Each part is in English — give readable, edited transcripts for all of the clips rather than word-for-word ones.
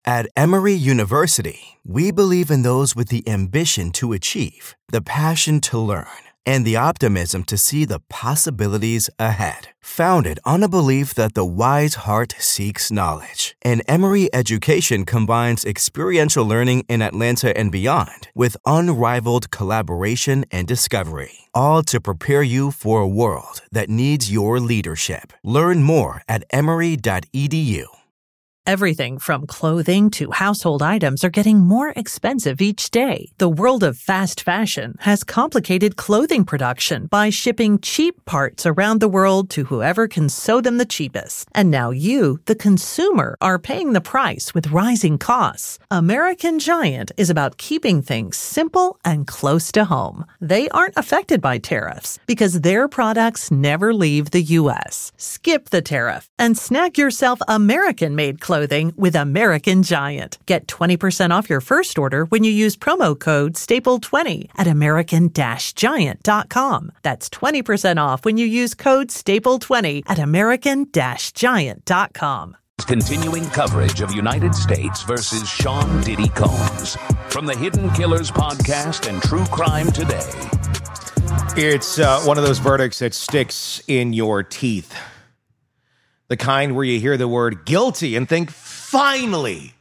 At Emory University, we believe in those with the ambition to achieve, the passion to learn, and the optimism to see the possibilities ahead. Founded on a belief that the wise heart seeks knowledge, and Emory education combines experiential learning in Atlanta and beyond with unrivaled collaboration and discovery, all to prepare you for a world that needs your leadership. Learn more at emory.edu. Everything from clothing to household items are getting more expensive each day. The world of fast fashion has complicated clothing production by shipping cheap parts around the world to whoever can sew them the cheapest. And now you, the consumer, are paying the price with rising costs. American Giant is about keeping things simple and close to home. They aren't affected by tariffs because their products never leave the U.S. Skip the tariff and snag yourself American-made clothing with American Giant. Get 20% off your first order when you use promo code STAPLE20 at American-Giant.com. That's 20% off when you use code STAPLE20 at American-Giant.com. Continuing coverage of United States versus Sean Diddy Combs from the Hidden Killers podcast and True Crime Today. It's one of those verdicts that sticks in your teeth. The kind where you hear the word guilty and think, finally.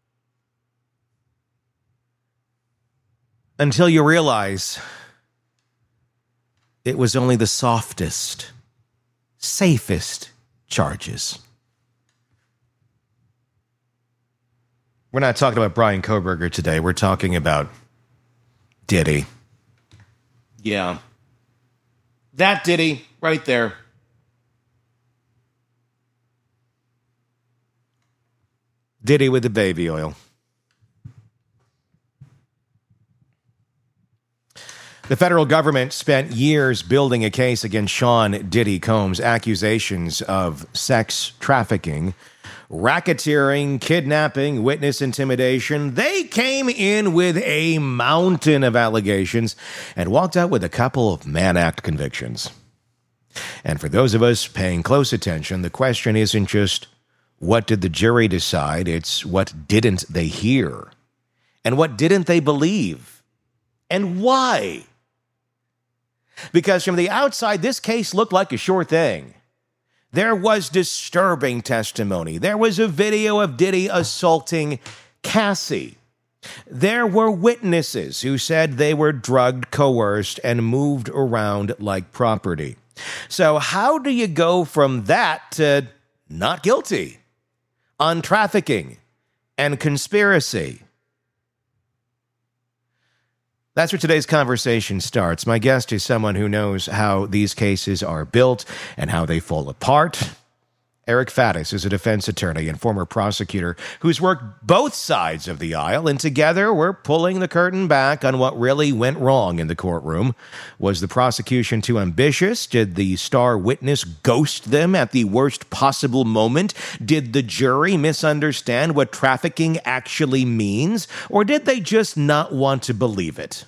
Until you realize it was only the softest, safest charges. We're not talking about Bryan Kohberger today. We're talking about Diddy. Yeah. That Diddy right there. Diddy with the baby oil. The federal government spent years building a case against Sean Diddy Combs, accusations of sex trafficking, racketeering, kidnapping, witness intimidation. They came in with a mountain of allegations and walked out with a couple of Mann Act convictions. And for those of us paying close attention, the question isn't just, what did the jury decide? It's what didn't they hear? And what didn't they believe? And why? Because from the outside, this case looked like a sure thing. There was disturbing testimony. There was a video of Diddy assaulting Cassie. There were witnesses who said they were drugged, coerced, and moved around like property. So how do you go from that to not guilty on trafficking and conspiracy? That's where today's conversation starts. My guest is someone who knows how these cases are built and how they fall apart. Eric Faddis is a defense attorney and former prosecutor who's worked both sides of the aisle, and together we're pulling the curtain back on what really went wrong in the courtroom. Was the prosecution too ambitious? Did the star witness ghost them at the worst possible moment? Did the jury misunderstand what trafficking actually means? Or did they just not want to believe it?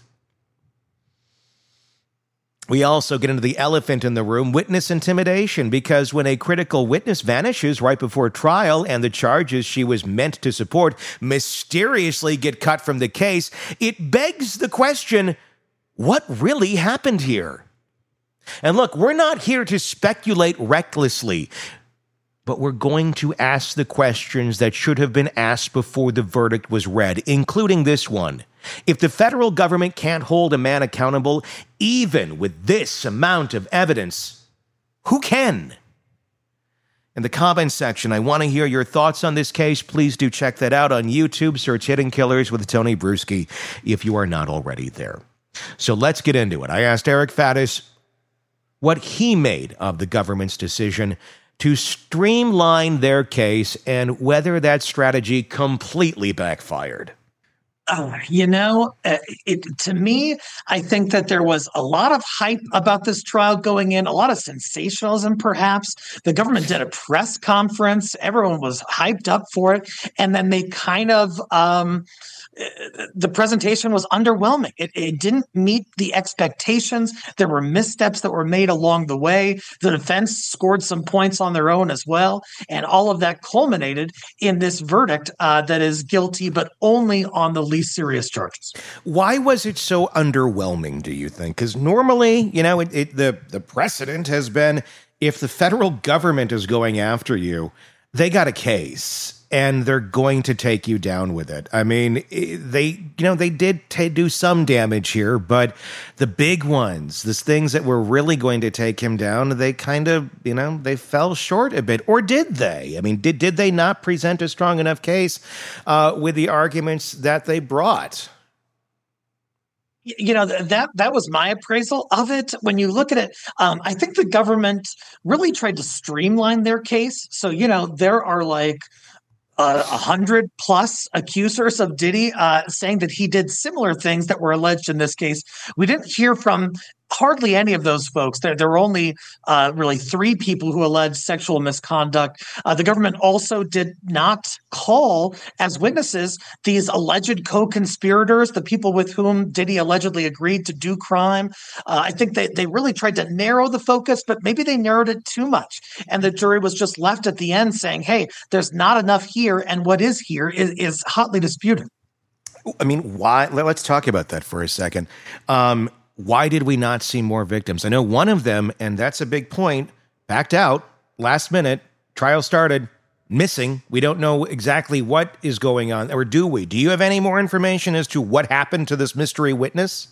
We also get into the elephant in the room, witness intimidation, because when a critical witness vanishes right before trial and the charges she was meant to support mysteriously get cut from the case, it begs the question, what really happened here? And look, we're not here to speculate recklessly, but we're going to ask the questions that should have been asked before the verdict was read, including this one. If the federal government can't hold a man accountable, even with this amount of evidence, who can? In the comments section, I want to hear your thoughts on this case. Please do check that out on YouTube. Search Hidden Killers with Tony Bruschi if you are not already there. So let's get into it. I asked Eric Faddis what he made of the government's decision to streamline their case and whether that strategy completely backfired. To me, I think that there was a lot of hype about this trial going in, a lot of sensationalism, perhaps. The government did a press conference. Everyone was hyped up for it. And then they kind of the presentation was underwhelming. It didn't meet the expectations. There were missteps that were made along the way. The defense scored some points on their own as well. And all of that culminated in this verdict that is guilty, but only on the least serious charges. Why was it so underwhelming, do you think? Because normally, the precedent has been if the federal government is going after you, they got a case. And they're going to take you down with it. I mean, they did do some damage here, but the big ones, the things that were really going to take him down, they kind of, they fell short a bit. Or did they? I mean, did they not present a strong enough case with the arguments that they brought? That was my appraisal of it. When you look at it, I think the government really tried to streamline their case. So, there are 100 plus accusers of Diddy saying that he did similar things that were alleged in this case. We didn't hear from hardly any of those folks. There were only really 3 people who alleged sexual misconduct. The government also did not call as witnesses these alleged co-conspirators, the people with whom Diddy allegedly agreed to do crime. I think they really tried to narrow the focus, but maybe they narrowed it too much. And the jury was just left at the end saying, hey, there's not enough here, and what is here is hotly disputed. I mean, why? Let's talk about that for a second. Why did we not see more victims? I know one of them, and that's a big point, backed out last minute, trial started, missing. We don't know exactly what is going on, or do we? Do you have any more information as to what happened to this mystery witness?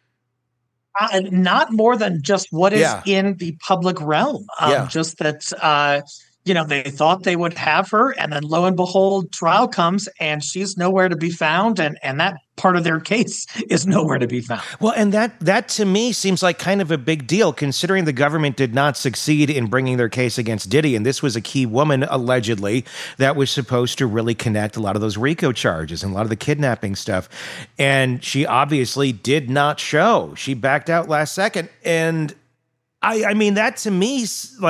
Not more than just what is in the public realm. Just that, they thought they would have her, and then lo and behold, trial comes, and she's nowhere to be found, and that part of their case is nowhere to be found. Well, and that to me seems like kind of a big deal, considering the government did not succeed in bringing their case against Diddy, and this was a key woman, allegedly, that was supposed to really connect a lot of those RICO charges and a lot of the kidnapping stuff, and she obviously did not show. She backed out last second, and I mean, that to me,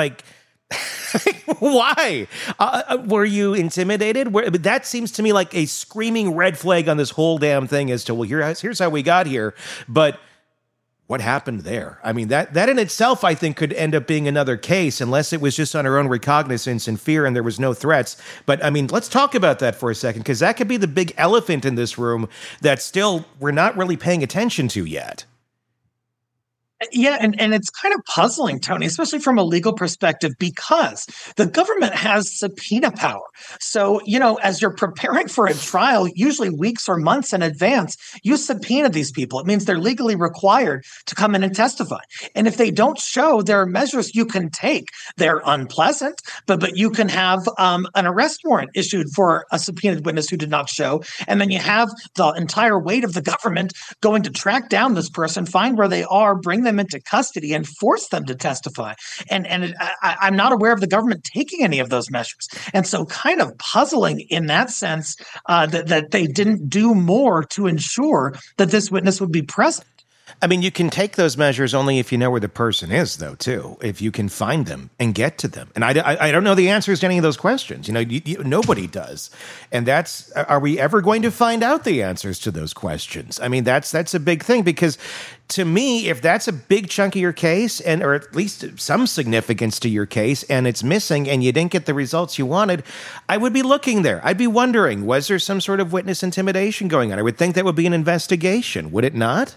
why? Were you intimidated? That seems to me like a screaming red flag on this whole damn thing as to, well, here's how we got here. But what happened there? I mean, that in itself, I think, could end up being another case, unless it was just on her own recognizance and fear and there was no threats. But, I mean, let's talk about that for a second, because that could be the big elephant in this room that still we're not really paying attention to yet. Yeah, and it's kind of puzzling, Tony, especially from a legal perspective, because the government has subpoena power. So, as you're preparing for a trial, usually weeks or months in advance, you subpoena these people. It means they're legally required to come in and testify. And if they don't show, there are measures you can take. They're unpleasant, but you can have an arrest warrant issued for a subpoenaed witness who did not show. And then you have the entire weight of the government going to track down this person, find where they are, bring them into custody, and force them to testify. I'm not aware of the government taking any of those measures. And so kind of puzzling in that sense that they didn't do more to ensure that this witness would be present. I mean, you can take those measures only if you know where the person is, though, too, if you can find them and get to them. And I don't know the answers to any of those questions. Nobody does. And are we ever going to find out the answers to those questions? I mean, that's a big thing, because to me, if that's a big chunk of your case, or at least some significance to your case, and it's missing and you didn't get the results you wanted, I would be looking there. I'd be wondering, was there some sort of witness intimidation going on? I would think that would be an investigation, would it not?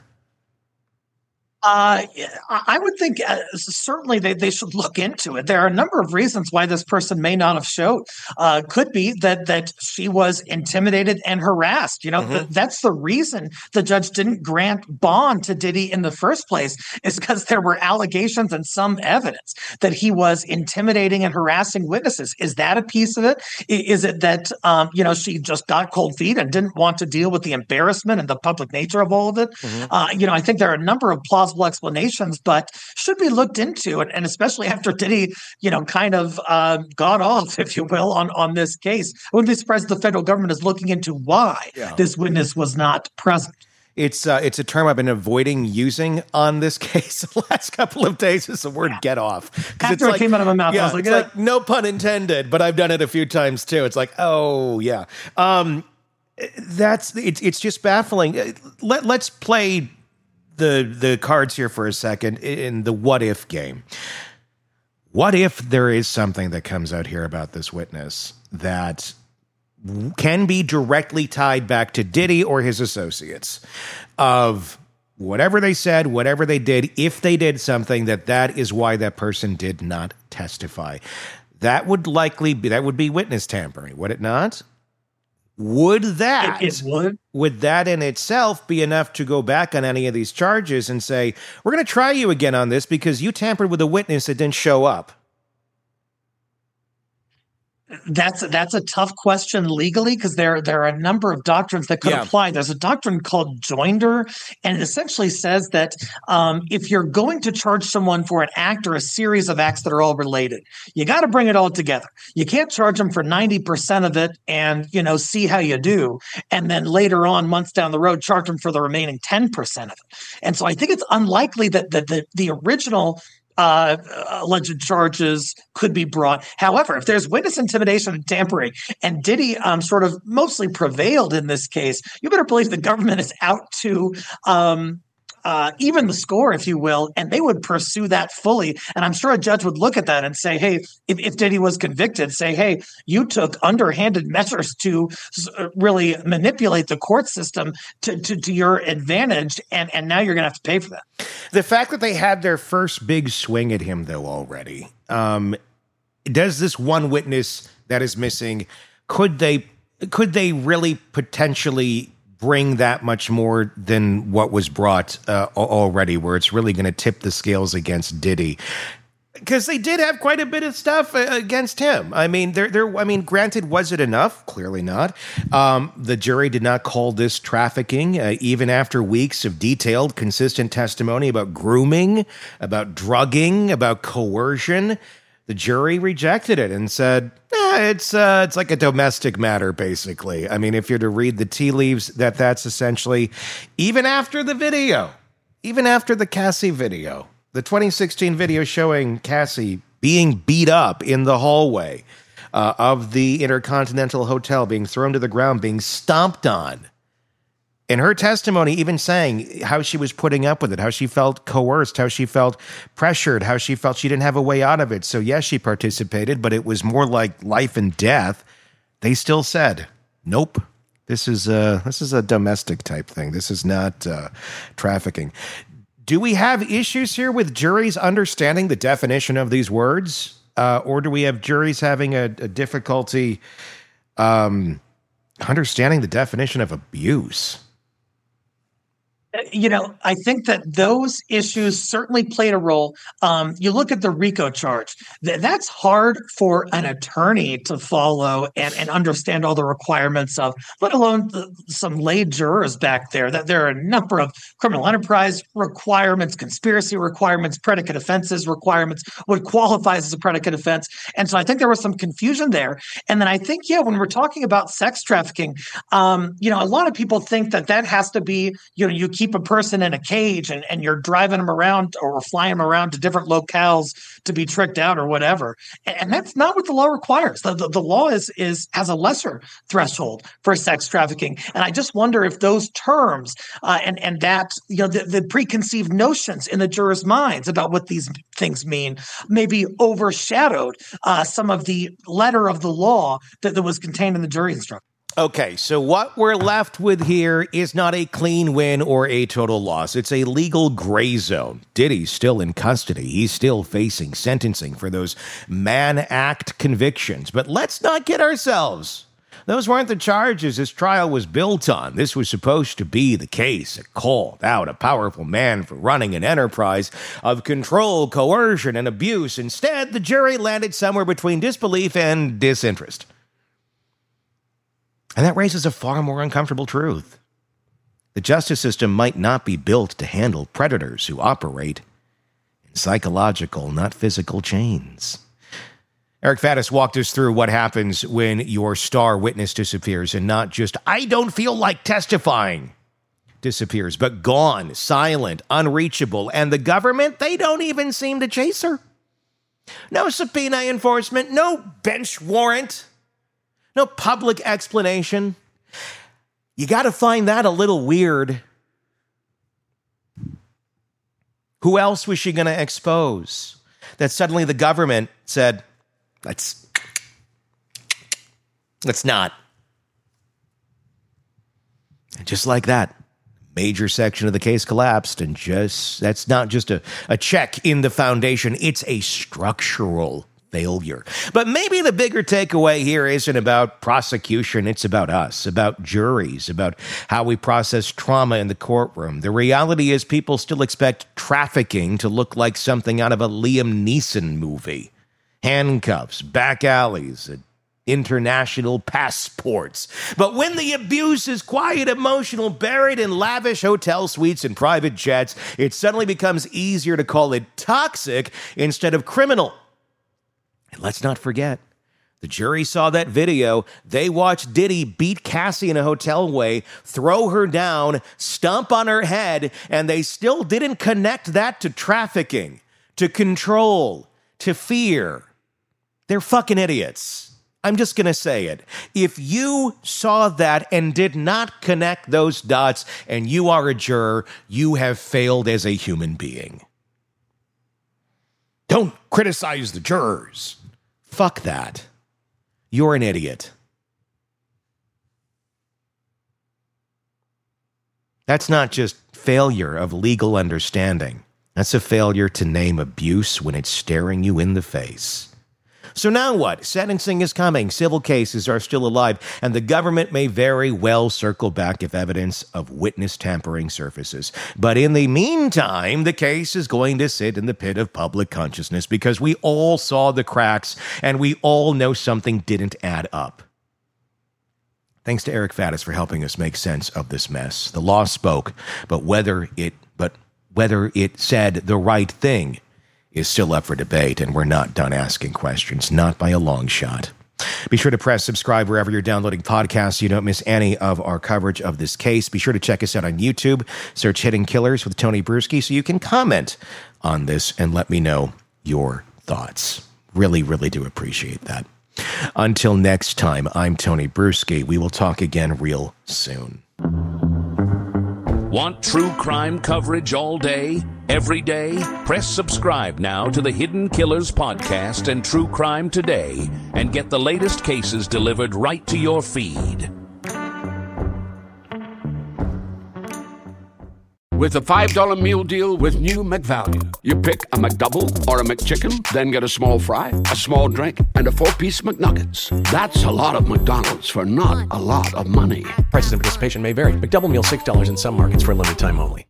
I would think certainly they should look into it. There are a number of reasons why this person may not have showed. Could be that she was intimidated and harassed. That's the reason the judge didn't grant bond to Diddy in the first place, is because there were allegations and some evidence that he was intimidating and harassing witnesses. Is that a piece of it? Is it that she just got cold feet and didn't want to deal with the embarrassment and the public nature of all of it? I think there are a number of plausible plausible explanations, but should be looked into. And especially after Diddy, kind of got off, if you will, on this case. I wouldn't be surprised if the federal government is looking into why this witness was not present. It's a term I've been avoiding using on this case the last couple of days is the word "get off." After it came out of my mouth, I was like, no pun intended, but I've done it a few times too. It's like, oh yeah, it's just baffling. Let's play the cards here for a second in the what if game. What if there is something that comes out here about this witness that can be directly tied back to Diddy or his associates of whatever they said, whatever they did, if they did something, that is why that person did not testify. That would be witness tampering, would it not? Would that in itself be enough to go back on any of these charges and say, we're going to try you again on this because you tampered with a witness that didn't show up? That's a tough question legally because there are a number of doctrines that could apply. There's a doctrine called joinder, and it essentially says that if you're going to charge someone for an act or a series of acts that are all related, you got to bring it all together. You can't charge them for 90% of it and see how you do, and then later on, months down the road, charge them for the remaining 10% of it. And so I think it's unlikely that the original alleged charges could be brought. However, if there's witness intimidation and tampering, and Diddy sort of mostly prevailed in this case, you better believe the government is out to even the score, if you will, and they would pursue that fully. And I'm sure a judge would look at that and say, hey, if Diddy was convicted, say, hey, you took underhanded measures to really manipulate the court system to your advantage, and now you're going to have to pay for that. The fact that they had their first big swing at him, though, already, does this one witness that is missing, could they really potentially bring that much more than what was brought already, where it's really going to tip the scales against Diddy? Because they did have quite a bit of stuff against him. I mean, granted, was it enough? Clearly not. The jury did not call this trafficking, even after weeks of detailed, consistent testimony about grooming, about drugging, about coercion. The jury rejected it and said, it's like a domestic matter, basically. I mean, if you're to read the tea leaves, that's essentially, even after the video, even after the Cassie video, the 2016 video showing Cassie being beat up in the hallway of the Intercontinental Hotel, being thrown to the ground, being stomped on. In her testimony, even saying how she was putting up with it, how she felt coerced, how she felt pressured, how she felt she didn't have a way out of it. So yes, she participated, but it was more like life and death. They still said, nope, this is a domestic type thing. This is not trafficking. Do we have issues here with juries understanding the definition of these words? Or do we have juries having a difficulty understanding the definition of abuse? I think that those issues certainly played a role. You look at the RICO charge. That's hard for an attorney to follow and understand all the requirements of, let alone some lay jurors back there. That there are a number of criminal enterprise requirements, conspiracy requirements, predicate offenses requirements, what qualifies as a predicate offense. And so I think there was some confusion there. And then I think, when we're talking about sex trafficking, a lot of people think that has to be, you keep a person in a cage and you're driving them around or flying them around to different locales to be tricked out or whatever. And that's not what the law requires. The law has a lesser threshold for sex trafficking. And I just wonder if those terms and that, the preconceived notions in the jurors' minds about what these things mean maybe overshadowed some of the letter of the law that was contained in the jury instruction. Okay, so what we're left with here is not a clean win or a total loss. It's a legal gray zone. Diddy's still in custody. He's still facing sentencing for those Mann Act convictions. But let's not kid ourselves. Those weren't the charges this trial was built on. This was supposed to be the case that called out a powerful man for running an enterprise of control, coercion, and abuse. Instead, the jury landed somewhere between disbelief and disinterest. And that raises a far more uncomfortable truth. The justice system might not be built to handle predators who operate in psychological, not physical chains. Eric Faddis walked us through what happens when your star witness disappears, and not just, I don't feel like testifying, disappears, but gone, silent, unreachable, and the government, they don't even seem to chase her. No subpoena enforcement, no bench warrant, no public explanation. You got to find that a little weird. Who else was she going to expose? That suddenly the government said, let's not. And just like that, major section of the case collapsed, and that's not just a check in the foundation, it's a structural failure. But maybe the bigger takeaway here isn't about prosecution, it's about us, about juries, about how we process trauma in the courtroom. The reality is people still expect trafficking to look like something out of a Liam Neeson movie. Handcuffs, back alleys, international passports. But when the abuse is quiet, emotional, buried in lavish hotel suites and private jets, it suddenly becomes easier to call it toxic instead of criminal. And let's not forget, the jury saw that video. They watched Diddy beat Cassie in a hotel way, throw her down, stomp on her head, and they still didn't connect that to trafficking, to control, to fear. They're fucking idiots. I'm just going to say it. If you saw that and did not connect those dots and you are a juror, you have failed as a human being. Don't criticize the jurors. Fuck that. You're an idiot. That's not just failure of legal understanding. That's a failure to name abuse when it's staring you in the face. So now what? Sentencing is coming, civil cases are still alive, and the government may very well circle back if evidence of witness tampering surfaces. But in the meantime, the case is going to sit in the pit of public consciousness because we all saw the cracks and we all know something didn't add up. Thanks to Eric Faddis for helping us make sense of this mess. The law spoke, but whether it said the right thing is still up for debate, and we're not done asking questions, not by a long shot. Be sure to press subscribe wherever you're downloading podcasts so you don't miss any of our coverage of this case. Be sure to check us out on YouTube. Search Hidden Killers with Tony Bruschi so you can comment on this and let me know your thoughts. Really, really do appreciate that. Until next time, I'm Tony Bruschi. We will talk again real soon. Want true crime coverage all day, every day? Press subscribe now to the Hidden Killers podcast and True Crime Today and get the latest cases delivered right to your feed. With a $5 meal deal with new McValue. You pick a McDouble or a McChicken, then get a small fry, a small drink, and a 4-piece McNuggets. That's a lot of McDonald's for not a lot of money. Prices of participation may vary. McDouble meal $6 in some markets for a limited time only.